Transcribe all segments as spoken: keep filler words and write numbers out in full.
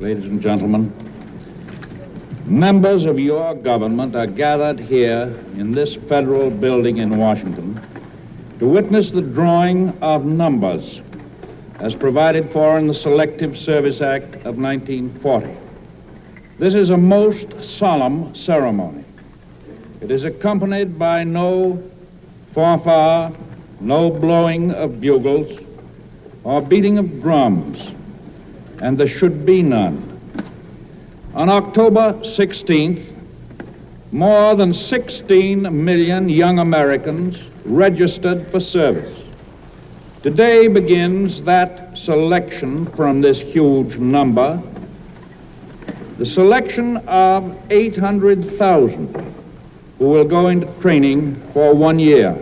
ladies and gentlemen, members of your government are gathered here in this federal building in Washington to witness the drawing of numbers as provided for in the Selective Service Act of nineteen forty. This is a most solemn ceremony. It is accompanied by no fanfare, no blowing of bugles, or beating of drums, and there should be none. On October sixteenth, more than sixteen million young Americans registered for service. Today begins that selection from this huge number, the selection of eight hundred thousand who will go into training for one year.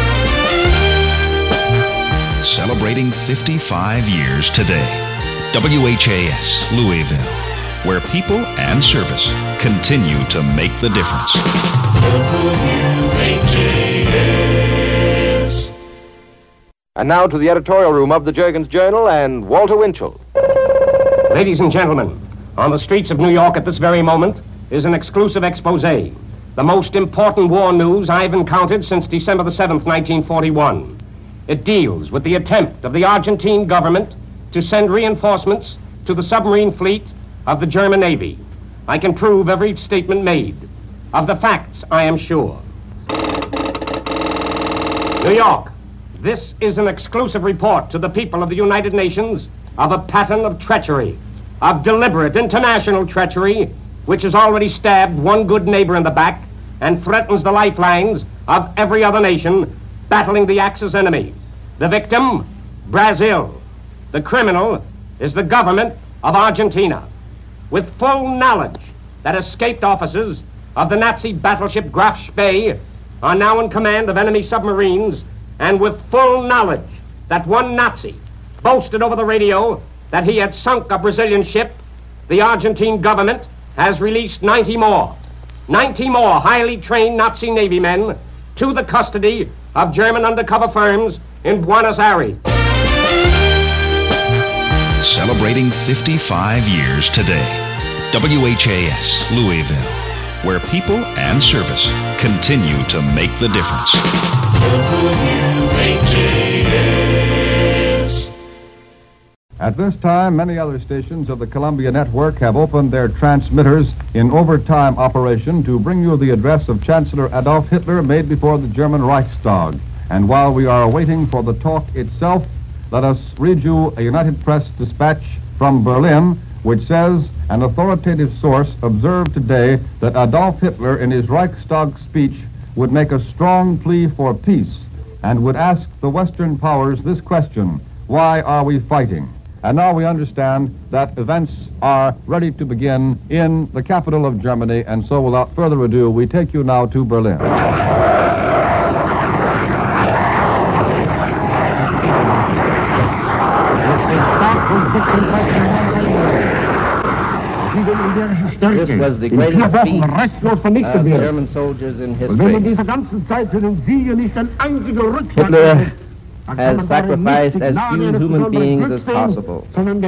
Celebrating fifty-five years today. W H A S Louisville, where people and service continue to make the difference. W H A S. And now to the editorial room of the Juergens Journal and Walter Winchell. Ladies and gentlemen, on the streets of New York at this very moment is an exclusive expose. The most important war news I've encountered since December the seventh, nineteen forty-one. It deals with the attempt of the Argentine government to send reinforcements to the submarine fleet of the German Navy. I can prove every statement made. Of the facts, I am sure. New York, this is an exclusive report to the people of the United Nations of a pattern of treachery, of deliberate international treachery, which has already stabbed one good neighbor in the back and threatens the lifelines of every other nation battling the Axis enemy. The victim, Brazil. The criminal is the government of Argentina. With full knowledge that escaped officers of the Nazi battleship Graf Spee are now in command of enemy submarines, and with full knowledge that one Nazi boasted over the radio that he had sunk a Brazilian ship, the Argentine government has released ninety more. ninety more highly trained Nazi Navy men to the custody of German undercover firms in Buenos Aires. Celebrating fifty-five years today. W H A S Louisville, where people and service continue to make the difference. W H A S. At this time, many other stations of the Columbia Network have opened their transmitters in overtime operation to bring you the address of Chancellor Adolf Hitler made before the German Reichstag. And while we are waiting for the talk itself, let us read you a United Press dispatch from Berlin, which says, an authoritative source observed today that Adolf Hitler in his Reichstag speech would make a strong plea for peace and would ask the Western powers this question: why are we fighting? And now we understand that events are ready to begin in the capital of Germany, and so without further ado, we take you now to Berlin. This was the greatest feat of German soldiers in history. Hitler has sacrificed as few human beings as possible.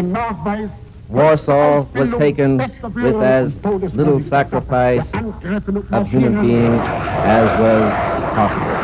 Warsaw was taken with as little sacrifice of human beings as was possible.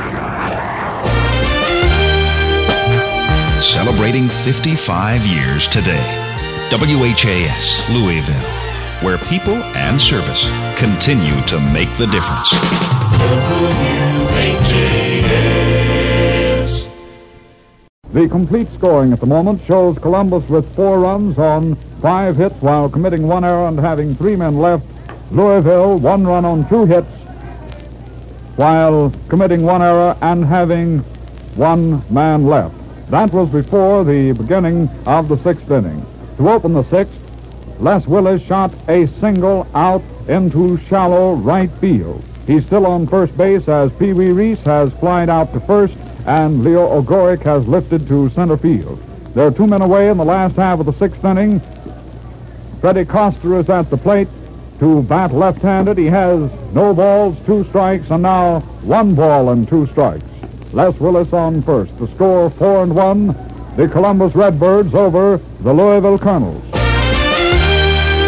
Celebrating fifty-five years today. W H A S Louisville, where people and service continue to make the difference. W H A S. The complete scoring at the moment shows Columbus with four runs on five hits while committing one error and having three men left. Louisville, one run on two hits while committing one error and having one man left. That was before the beginning of the sixth inning. To open the sixth, Les Willis shot a single out into shallow right field. He's still on first base as Pee Wee Reese has flied out to first and Leo Ogorek has lifted to center field. There are two men away in the last half of the sixth inning. Freddie Coster is at the plate to bat left-handed. He has no balls, two strikes, and now one ball and two strikes. Les Willis on first. The score four and one. The Columbus Redbirds over the Louisville Colonels.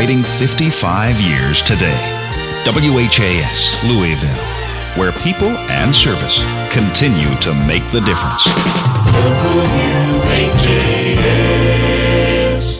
Celebrating fifty-five years today. W H A S Louisville, where people and service continue to make the difference. W H A S.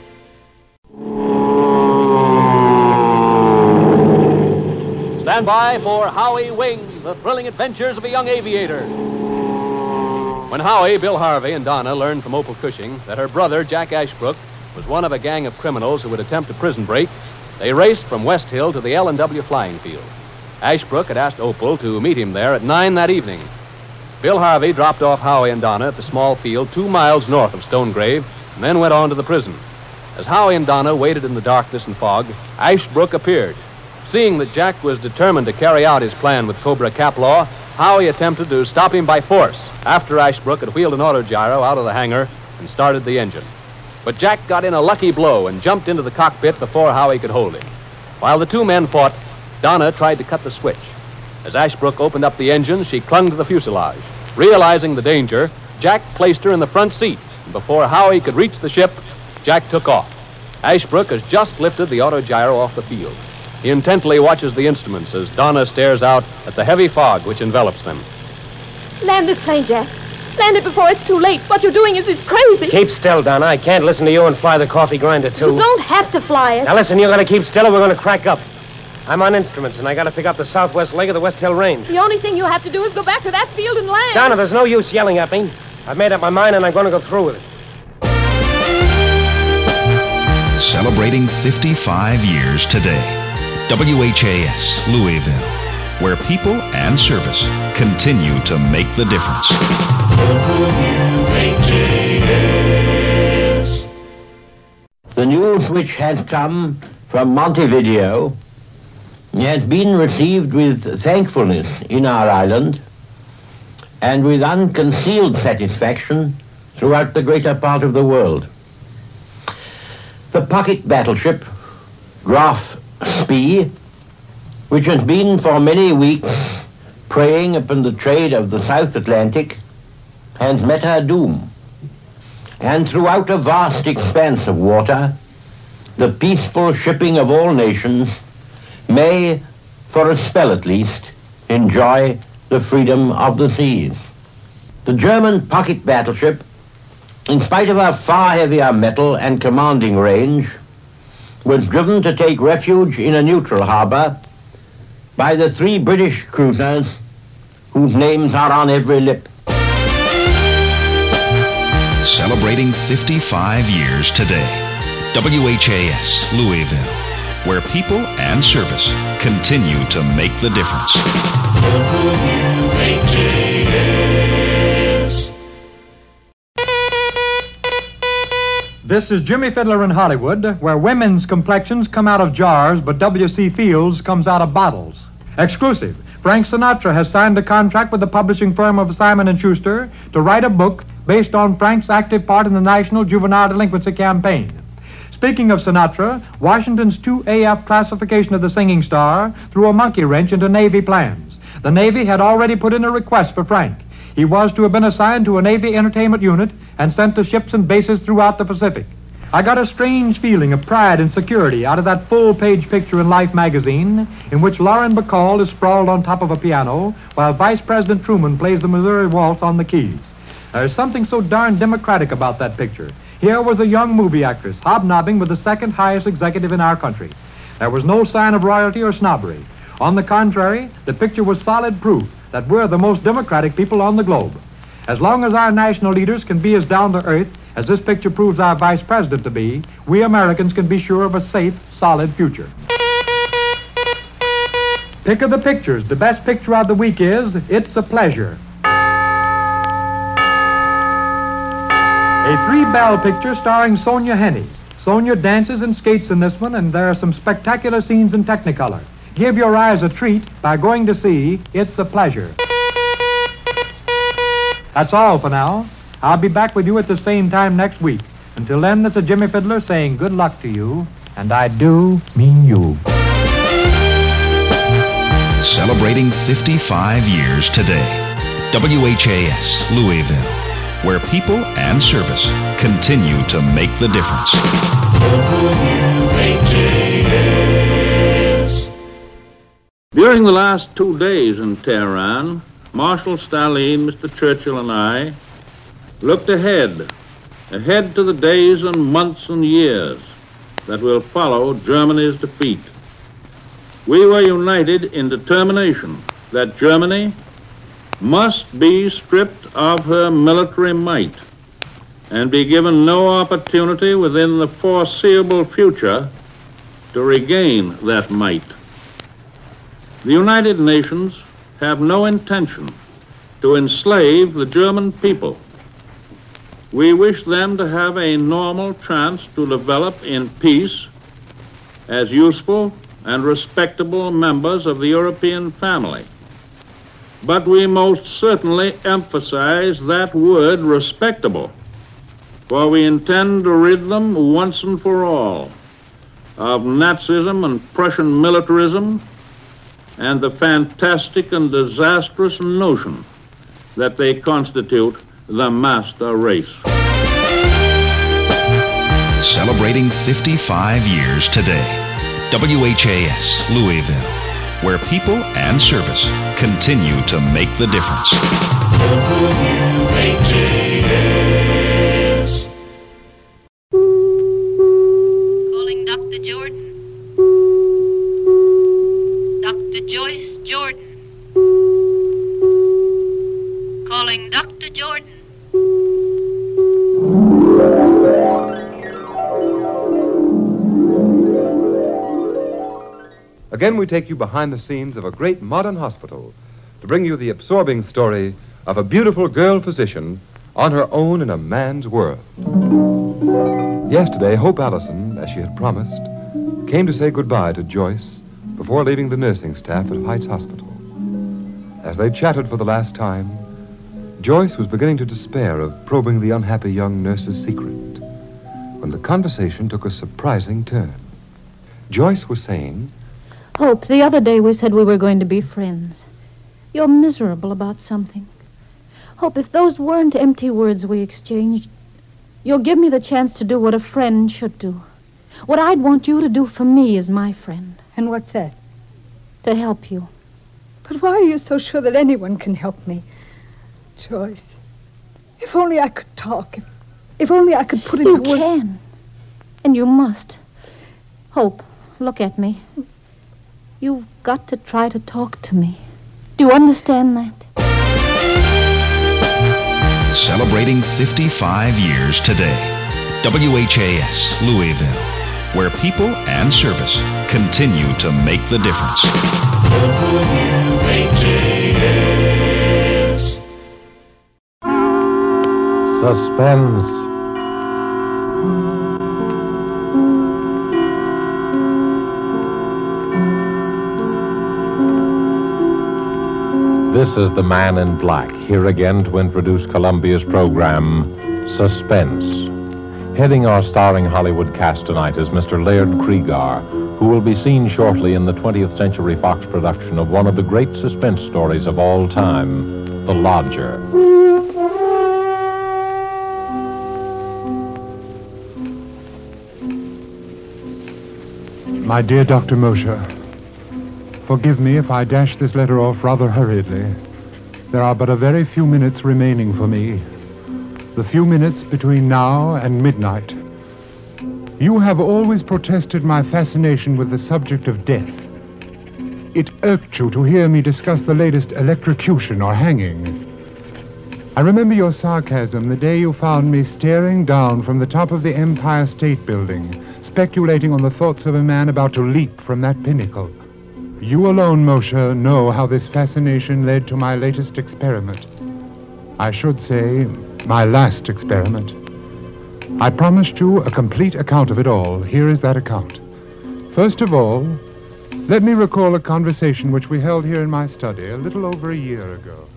Stand by for Howie Wing, the thrilling adventures of a young aviator. When Howie, Bill Harvey, and Donna learned from Opal Cushing that her brother, Jack Ashbrook, was one of a gang of criminals who would attempt a prison break, they raced from West Hill to the L and W flying field. Ashbrook had asked Opal to meet him there at nine that evening. Bill Harvey dropped off Howie and Donna at the small field two miles north of Stonegrave and then went on to the prison. As Howie and Donna waited in the darkness and fog, Ashbrook appeared. Seeing that Jack was determined to carry out his plan with Cobra Caplaw, Howie attempted to stop him by force after Ashbrook had wheeled an autogyro out of the hangar and started the engine. But Jack got in a lucky blow and jumped into the cockpit before Howie could hold him. While the two men fought, Donna tried to cut the switch. As Ashbrook opened up the engine, she clung to the fuselage. Realizing the danger, Jack placed her in the front seat, and before Howie could reach the ship, Jack took off. Ashbrook has just lifted the autogyro off the field. He intently watches the instruments as Donna stares out at the heavy fog which envelops them. Land this plane, Jack. Land it before it's too late. What you're doing is, is crazy. Keep still, Donna. I can't listen to you and fly the coffee grinder, too. You don't have to fly it. Now, listen, you're going to keep still or we're going to crack up. I'm on instruments, and I got to pick up the southwest leg of the West Hill Range. The only thing you have to do is go back to that field and land. Donna, there's no use yelling at me. I've made up my mind, and I'm going to go through with it. Celebrating fifty-five years today. W H A S Louisville, where people and service continue to make the difference. W H A S. The news which has come from Montevideo has been received with thankfulness in our island and with unconcealed satisfaction throughout the greater part of the world. The pocket battleship Graf Spee, which has been for many weeks preying upon the trade of the South Atlantic, has met her doom. And throughout a vast expanse of water, the peaceful shipping of all nations may, for a spell at least, enjoy the freedom of the seas. The German pocket battleship, in spite of her far heavier metal and commanding range, was driven to take refuge in a neutral harbor by the three British cruisers whose names are on every lip. Celebrating fifty-five years today. W H A S Louisville, where people and service continue to make the difference. W H A S. This is Jimmy Fiddler in Hollywood, where women's complexions come out of jars, but W C Fields comes out of bottles. Exclusive. Frank Sinatra has signed a contract with the publishing firm of Simon and Schuster to write a book based on Frank's active part in the National Juvenile Delinquency Campaign. Speaking of Sinatra, Washington's two A F classification of the singing star threw a monkey wrench into Navy plans. The Navy had already put in a request for Frank. He was to have been assigned to a Navy entertainment unit and sent to ships and bases throughout the Pacific. I got a strange feeling of pride and security out of that full-page picture in Life magazine in which Lauren Bacall is sprawled on top of a piano while Vice President Truman plays the Missouri Waltz on the keys. There's something so darn democratic about that picture. Here was a young movie actress hobnobbing with the second highest executive in our country. There was no sign of royalty or snobbery. On the contrary, the picture was solid proof that we're the most democratic people on the globe. As long as our national leaders can be as down to earth as this picture proves our vice president to be, we Americans can be sure of a safe, solid future. Pick of the pictures. The best picture of the week is It's a Pleasure. A three-bell picture starring Sonia Henney. Sonia dances and skates in this one, and there are some spectacular scenes in Technicolor. Give your eyes a treat by going to see It's a Pleasure. That's all for now. I'll be back with you at the same time next week. Until then, this is Jimmy Fiddler saying good luck to you, and I do mean you. Celebrating fifty-five years today. W H A S Louisville, where people and service continue to make the difference. W H A S. During the last two days in Tehran, Marshal Stalin, Mister Churchill, and I looked ahead, ahead to the days and months and years that will follow Germany's defeat. We were united in determination that Germany must be stripped of her military might and be given no opportunity within the foreseeable future to regain that might. The United Nations have no intention to enslave the German people. We wish them to have a normal chance to develop in peace as useful and respectable members of the European family. But we most certainly emphasize that word respectable, for we intend to rid them once and for all of Nazism and Prussian militarism and the fantastic and disastrous notion that they constitute the master race. Celebrating fifty-five years today. W H A S, Louisville, where people and service continue to make the difference. W H A S. Calling Doctor Jordan. Doctor Joyce Jordan. Calling Doctor Jordan. Again, we take you behind the scenes of a great modern hospital to bring you the absorbing story of a beautiful girl physician on her own in a man's world. Yesterday, Hope Allison, as she had promised, came to say goodbye to Joyce before leaving the nursing staff at Heights Hospital. As they chatted for the last time, Joyce was beginning to despair of probing the unhappy young nurse's secret when the conversation took a surprising turn. Joyce was saying, Hope, the other day we said we were going to be friends. You're miserable about something. Hope, if those weren't empty words we exchanged, you'll give me the chance to do what a friend should do. What I'd want you to do for me as my friend. And what's that? To help you. But why are you so sure that anyone can help me? Joyce, if only I could talk. If, if only I could put it You into words. can. And you must. Hope, look at me. You've got to try to talk to me. Do you understand that? Celebrating fifty-five years today. W H A S, Louisville, where people and service continue to make the difference. W H A S. Suspense. This is the Man in Black, here again to introduce Columbia's program, Suspense. Heading our starring Hollywood cast tonight is Mister Laird Cregar, who will be seen shortly in the twentieth Century Fox production of one of the great suspense stories of all time, The Lodger. My dear Doctor Mosher, forgive me if I dash this letter off rather hurriedly. There are but a very few minutes remaining for me. The few minutes between now and midnight. You have always protested my fascination with the subject of death. It irked you to hear me discuss the latest electrocution or hanging. I remember your sarcasm the day you found me staring down from the top of the Empire State Building, speculating on the thoughts of a man about to leap from that pinnacle. You alone, Moshe, know how this fascination led to my latest experiment. I should say, my last experiment. I promised you a complete account of it all. Here is that account. First of all, let me recall a conversation which we held here in my study a little over a year ago.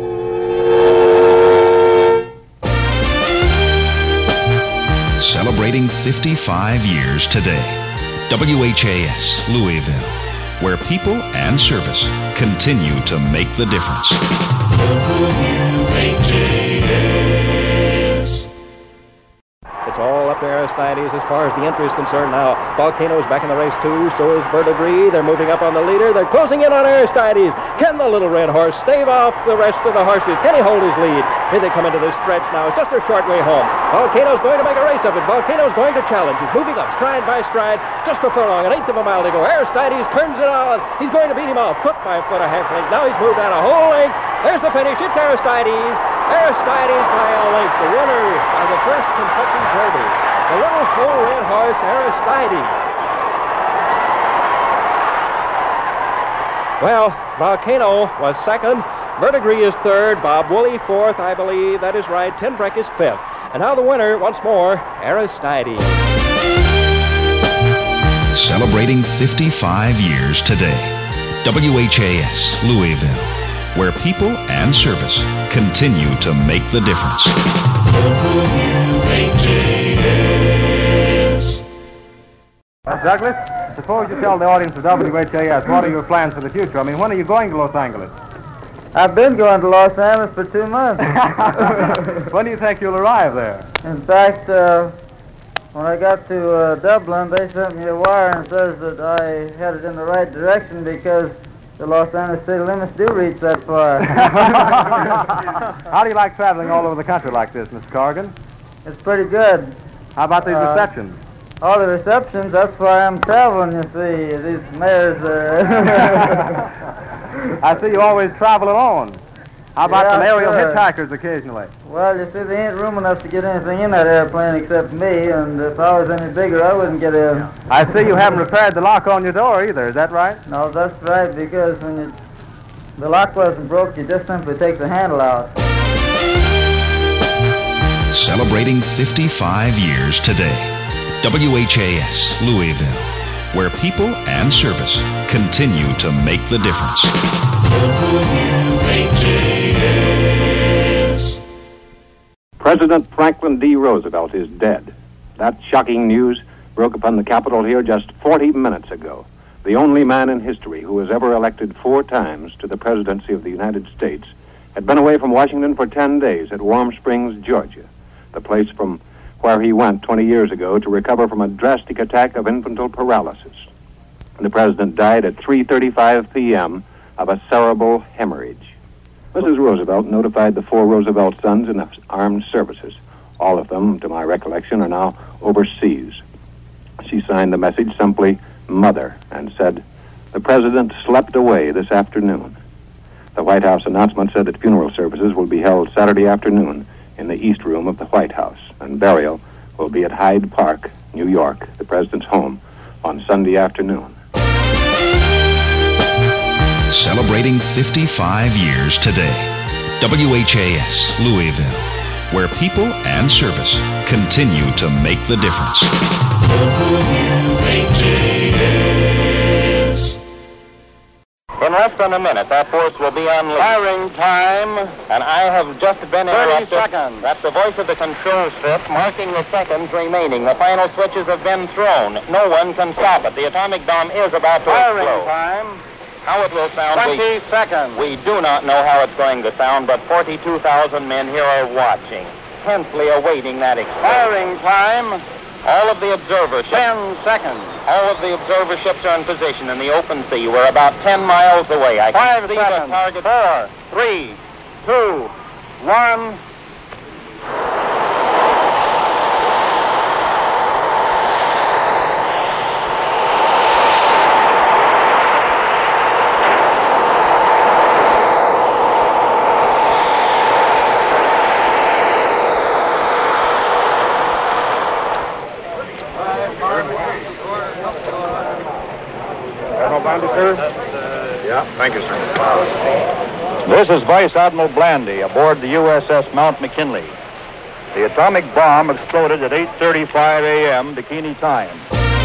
Celebrating fifty-five years today. W H A S, Louisville, where people and service continue to make the difference. W H A S. It's all up to Aristides as far as the entry is concerned now. Volcano's back in the race, too. So is Verdigris. They're moving up on the leader. They're closing in on Aristides. Can the little red horse stave off the rest of the horses? Can he hold his lead? Here they come into this stretch now. It's just a short way home. Volcano's going to make a race of it. Volcano's going to challenge. He's moving up stride by stride. Just a furlong, an eighth of a mile to go. Aristides turns it on. He's going to beat him off. Foot by foot, a half length. Now he's moved down a whole length. There's the finish. It's Aristides. Aristides by a length. The winner of the first Kentucky Derby. The little full red horse, Aristides. Well, Volcano was second. Verdigris is third. Bob Woolley fourth, I believe. That is right. Tenbreck is fifth. And now the winner, once more, Aristides. Celebrating fifty-five years today. W H A S, Louisville, where people and service continue to make the difference. W H A S. Uh, Douglas, suppose you tell the audience of W H A S what are your plans for the future? I mean, when are you going to Los Angeles? I've been going to Los Angeles for two months. When do you think you'll arrive there? In fact, uh, when I got to uh, Dublin, they sent me a wire and says that I headed in the right direction because the Los Angeles city limits do reach that far. How do you like traveling all over the country like this, Mister Corrigan? It's pretty good. How about these Uh, receptions? All the receptions, that's why I'm traveling, you see. These mayors... Uh... I see you always travel alone. How about Yeah, some aerial sure. hitchhikers occasionally? Well, you see, there ain't room enough to get anything in that airplane except me, and if I was any bigger, I wouldn't get in. I see you haven't repaired the lock on your door either. Is that right? No, that's right, because when you, the lock wasn't broke, you just simply take the handle out. Celebrating fifty-five years today. W H A S, Louisville, where people and service continue to make the difference. W H A S. President Franklin D. Roosevelt is dead. That shocking news broke upon the Capitol here just forty minutes ago. The only man in history who was ever elected four times to the presidency of the United States had been away from Washington for ten days at Warm Springs, Georgia, the place from where he went twenty years ago to recover from a drastic attack of infantile paralysis. The president died at three thirty-five p.m. of a cerebral hemorrhage. Missus Roosevelt notified the four Roosevelt sons in the armed services. All of them, to my recollection, are now overseas. She signed the message simply, Mother, and said, "The president slept away this afternoon." The White House announcement said that funeral services will be held Saturday afternoon in the East Room of the White House, and burial will be at Hyde Park, New York, the president's home, on Sunday afternoon. Celebrating fifty-five years today. W H A S, Louisville, where people and service continue to make the difference. W H A S. In less than a minute, that force will be on firing time, and I have just been interrupted. thirty seconds. That's the voice of the control strip marking the seconds remaining. The final switches have been thrown. No one can stop it. The atomic bomb is about to Firing explode. time. How it will sound, twenty we, seconds. we do not know how it's going to sound, but forty-two thousand men here are watching, tensely awaiting that explosion. Firing time. All of the observer ships. Ten seconds. All of the observer ships are in position in the open sea. We're about ten miles away. I Five can see seconds. the target. Four, three, two, one. Yeah, thank you, sir. This is Vice Admiral Blandy aboard the U S S Mount McKinley. The atomic bomb exploded at eight thirty-five a.m. Bikini time.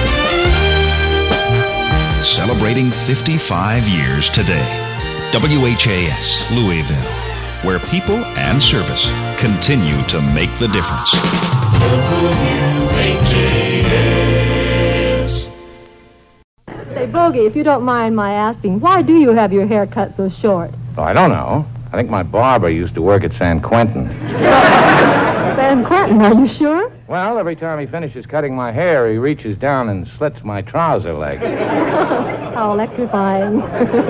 Celebrating fifty-five years today. W H A S, Louisville, where people and service continue to make the difference. W H A S. Say, Bogey, if you don't mind my asking, why do you have your hair cut so short? Oh, I don't know. I think my barber used to work at San Quentin. Say, San Quentin, are you sure? Well, every time he finishes cutting my hair, he reaches down and slits my trouser leg. How electrifying.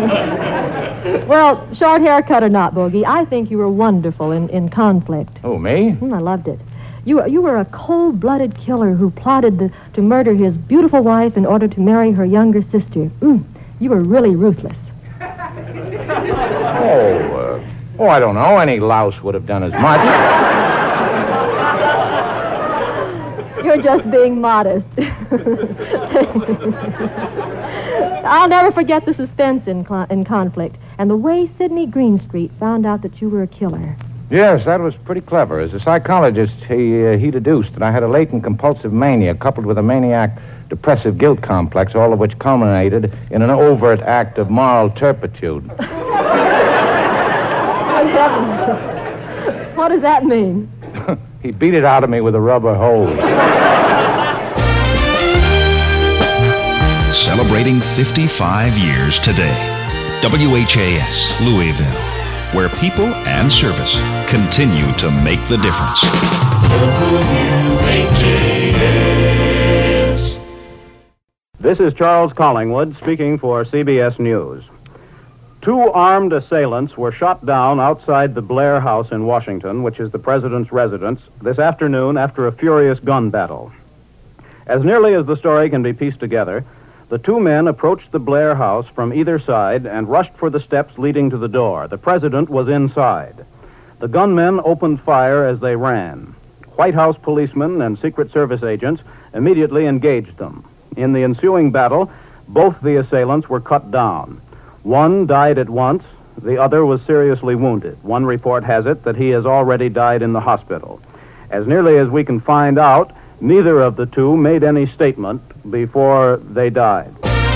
Well, short haircut or not, Bogey, I think you were wonderful in, in Conflict. Oh, me? Mm, I loved it. You, you were a cold-blooded killer who plotted the, to murder his beautiful wife in order to marry her younger sister. Mm, you were really ruthless. Oh, uh, oh, I don't know. Any louse would have done as much. You're just being modest. I'll never forget the suspense in, cl- in Conflict and the way Sidney Greenstreet found out that you were a killer. Yes, that was pretty clever. As a psychologist, he uh, he deduced that I had a latent compulsive mania coupled with a maniac depressive guilt complex, all of which culminated in an overt act of moral turpitude. Good heavens. What does that mean? He beat it out of me with a rubber hose. Celebrating fifty-five years today. W H A S, Louisville, where people and service continue to make the difference. W H A S. This is Charles Collingwood speaking for C B S News. Two armed assailants were shot down outside the Blair House in Washington, which is the president's residence, this afternoon after a furious gun battle. As nearly as the story can be pieced together, the two men approached the Blair House from either side and rushed for the steps leading to the door. The president was inside. The gunmen opened fire as they ran. White House policemen and Secret Service agents immediately engaged them. In the ensuing battle, both the assailants were cut down. One died at once. The other was seriously wounded. One report has it that he has already died in the hospital. As nearly as we can find out, neither of the two made any statement before they died.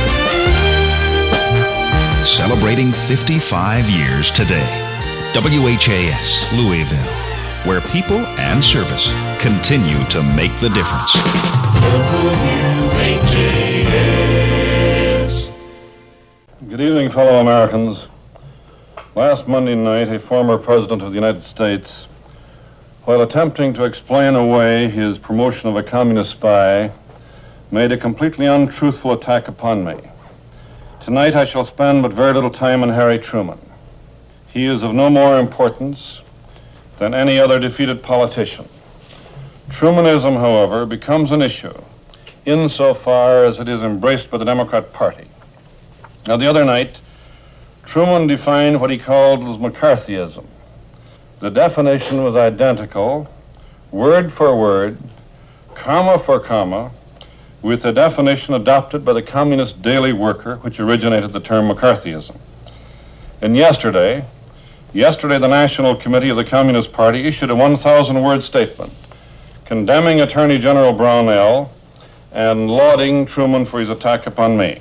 Celebrating fifty-five years today. W H A S, Louisville, where people and service continue to make the difference. W H A S. Good evening, fellow Americans. Last Monday night, a former president of the United States, while attempting to explain away his promotion of a communist spy, made a completely untruthful attack upon me. Tonight I shall spend but very little time on Harry Truman. He is of no more importance than any other defeated politician. Trumanism, however, becomes an issue insofar as it is embraced by the Democrat Party. Now, the other night, Truman defined what he called McCarthyism. The definition was identical, word for word, comma for comma, with the definition adopted by the Communist Daily Worker, which originated the term McCarthyism. And yesterday, yesterday the National Committee of the Communist Party issued a one thousand word statement condemning Attorney General Brownell and lauding Truman for his attack upon me.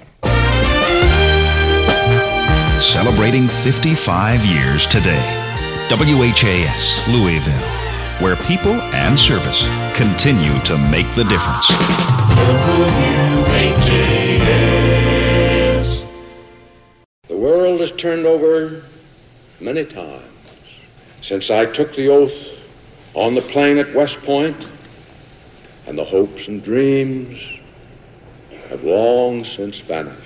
Celebrating fifty-five years today. W H A S, Louisville, where people and service continue to make the difference. W H A S. The world has turned over many times since I took the oath on the plain at West Point, and the hopes and dreams have long since vanished.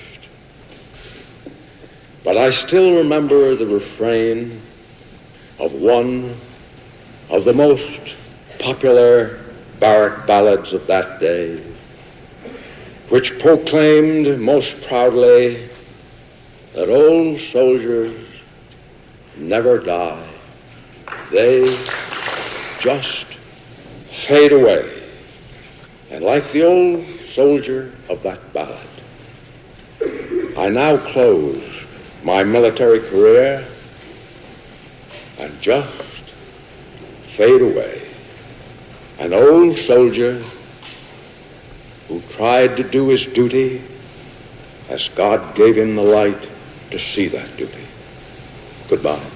But I still remember the refrain of one of the most popular barrack ballads of that day, which proclaimed most proudly that old soldiers never die. They just fade away. And like the old soldier of that ballad, I now close my military career and just fade away. An old soldier who tried to do his duty as God gave him the light to see that duty. Goodbye.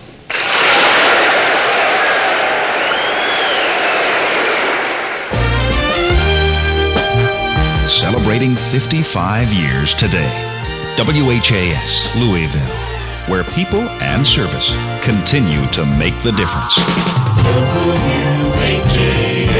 Celebrating fifty-five years today. W H A S, Louisville, where people and service continue to make the difference. W H A S.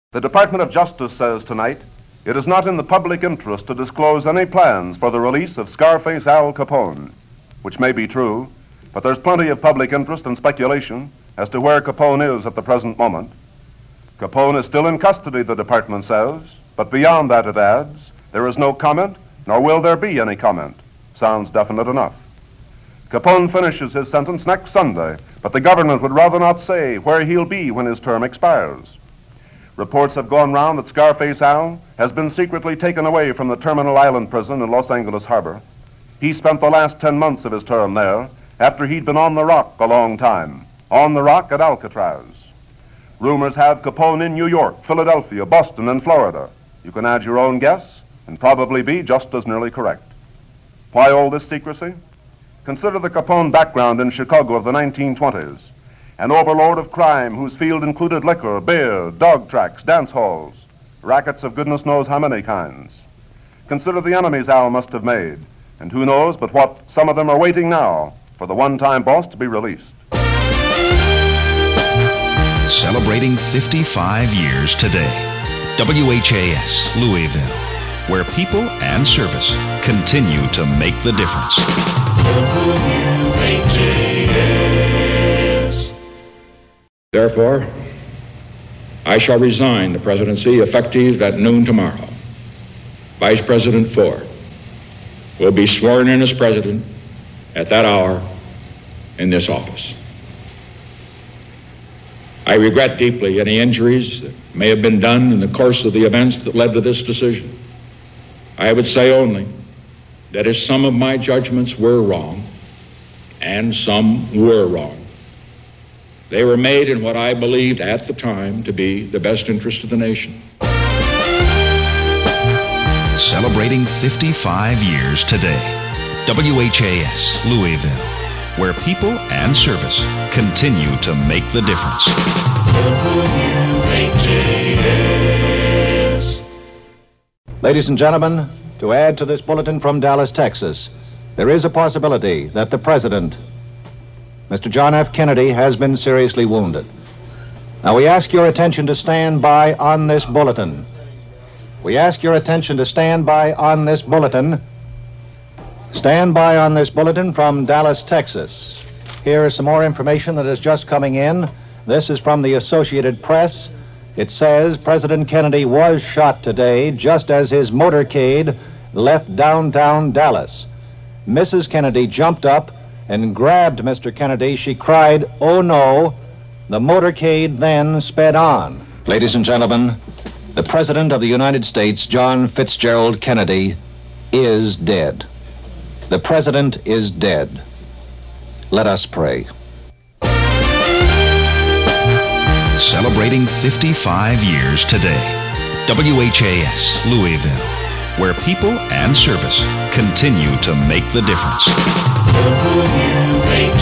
The Department of Justice says tonight it is not in the public interest to disclose any plans for the release of Scarface Al Capone, which may be true, but there's plenty of public interest and speculation as to where Capone is at the present moment. Capone is still in custody, the department says, but beyond that, it adds, there is no comment, nor will there be any comment. Sounds definite enough. Capone finishes his sentence next Sunday, but the government would rather not say where he'll be when his term expires. Reports have gone round that Scarface Al has been secretly taken away from the Terminal Island prison in Los Angeles Harbor. He spent the last ten months of his term there after he'd been on the rock a long time, on the rock at Alcatraz. Rumors have Capone in New York, Philadelphia, Boston, and Florida. You can add your own guess and probably be just as nearly correct. Why all this secrecy? Consider the Capone background in Chicago of the nineteen twenties. An overlord of crime whose field included liquor, beer, dog tracks, dance halls, rackets of goodness knows how many kinds. Consider the enemies Al must have made, and who knows but what some of them are waiting now for the one-time boss to be released. Celebrating fifty-five years today. W H A S, Louisville, where people and service continue to make the difference. W H A S. Therefore, I shall resign the presidency effective at noon tomorrow. Vice President Ford will be sworn in as president at that hour in this office. I regret deeply any injuries that may have been done in the course of the events that led to this decision. I would say only that if some of my judgments were wrong, and some were wrong, they were made in what I believed at the time to be the best interest of the nation. Celebrating fifty-five years today. W H A S, Louisville, where people and service continue to make the difference. W H A S. Ladies and gentlemen, to add to this bulletin from Dallas, Texas, there is a possibility that the President, Mister John F. Kennedy, has been seriously wounded. Now, we ask your attention to stand by on this bulletin. We ask your attention to stand by on this bulletin. Stand by on this bulletin from Dallas, Texas. Here is some more information that is just coming in. This is from the Associated Press. It says President Kennedy was shot today just as his motorcade left downtown Dallas. Missus Kennedy jumped up and grabbed Mister Kennedy. She cried, "Oh no!" The motorcade then sped on. Ladies and gentlemen, the President of the United States, John Fitzgerald Kennedy, is dead. The President is dead. Let us pray. Celebrating fifty-five years today. W H A S, Louisville, where people and service continue to make the difference. W H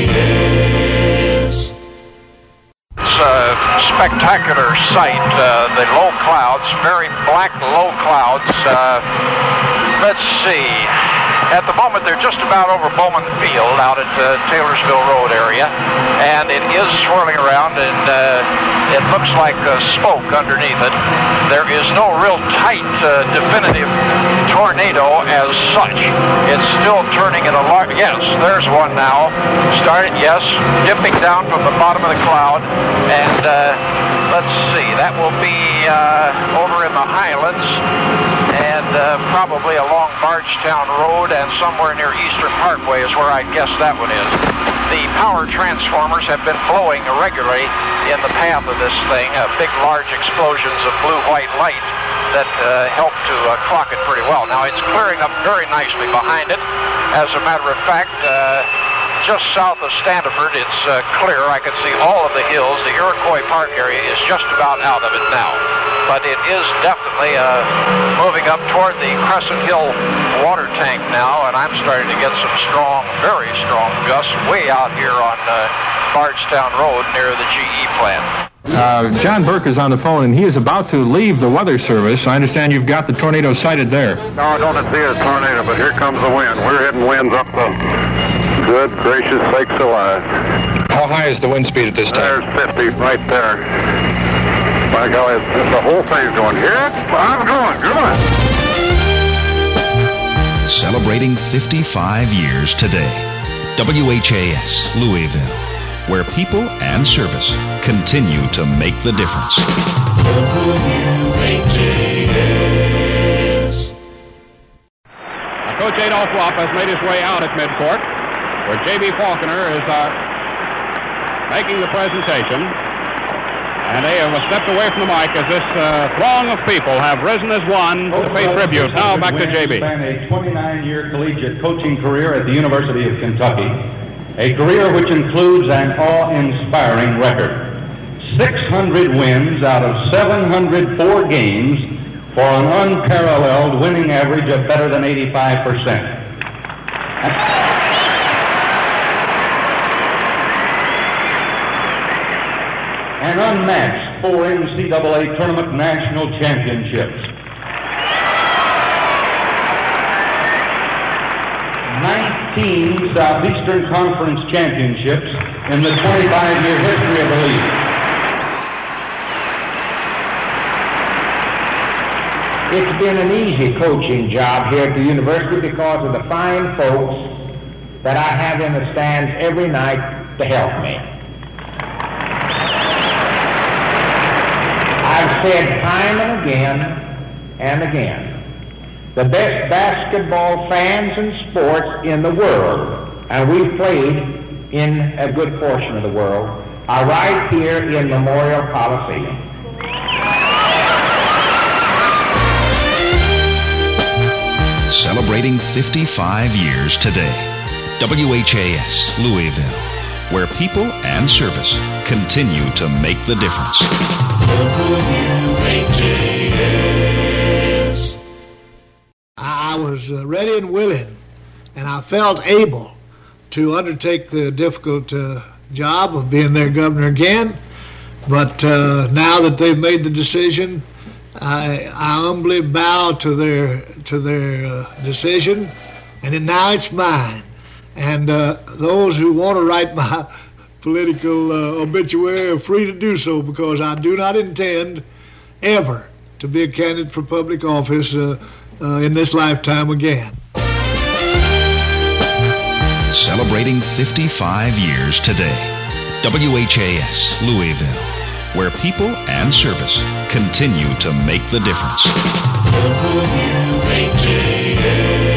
A S. It's a spectacular sight. Uh, the low clouds, very black low clouds. Uh, let's see. At the moment, they're just about over Bowman Field out at uh, Taylorsville Road area, and it is swirling around, and uh, it looks like uh, smoke underneath it. There is no real tight, uh, definitive tornado as such. It's still turning in a large... Yes, there's one now. Started, yes, dipping down from the bottom of the cloud, and uh, let's see, that will be uh, over in the Highlands, and uh, probably along Bardstown Road, and somewhere near Eastern Parkway is where I guess that one is. The power transformers have been blowing irregularly in the path of this thing, uh, big, large explosions of blue-white light that uh, help to uh, clock it pretty well. Now, it's clearing up very nicely behind it. As a matter of fact, uh, just south of Standiford, it's uh, clear. I can see all of the hills. The Iroquois Park area is just about out of it now. But it is definitely uh, moving up toward the Crescent Hill water tank now, and I'm starting to get some strong, very strong gusts way out here on uh, Bardstown Road near the G E plant. Uh, John Burke is on the phone, and he is about to leave the Weather Service. I understand you've got the tornado sighted there. No, I don't see a tornado, but here comes the wind. We're hitting winds up the good gracious sakes alive. How high is the wind speed at this time? There's fifty right there. by golly, the whole thing's going, yeah, I'm going, come on. Celebrating fifty-five years today. W H A S, Louisville, where people and service continue to make the difference. W H A S. Now, Coach Adolph Rupp has made his way out at midcourt, where J B. Faulkner is uh, making the presentation. And they have stepped away from the mic as this uh, throng of people have risen as one to pay tribute. Now back to J B. Spent a twenty-nine-year collegiate coaching career at the University of Kentucky, a career which includes an awe-inspiring record. six hundred wins out of seven hundred four games for an unparalleled winning average of better than eighty-five percent. And unmatched four N C double A tournament national championships. nineteen Southeastern Conference championships in the twenty-five-year history of the league. It's been an easy coaching job here at the university because of the fine folks that I have in the stands every night to help me. I've said time and again and again, the best basketball fans and sports in the world, and we've played in a good portion of the world, are right here in Memorial Coliseum. Celebrating fifty-five years today. W H A S, Louisville, where people and service continue to make the difference. W H A S. I was uh, ready and willing, and I felt able to undertake the difficult uh, job of being their governor again. But uh, now that they've made the decision, I, I humbly bow to their to their uh, decision, and it, now it's mine. And uh, those who want to write my political uh, obituary are free to do so, because I do not intend ever to be a candidate for public office uh, uh, in this lifetime again. Celebrating fifty-five years today. W H A S, Louisville, where people and service continue to make the difference. W H A S.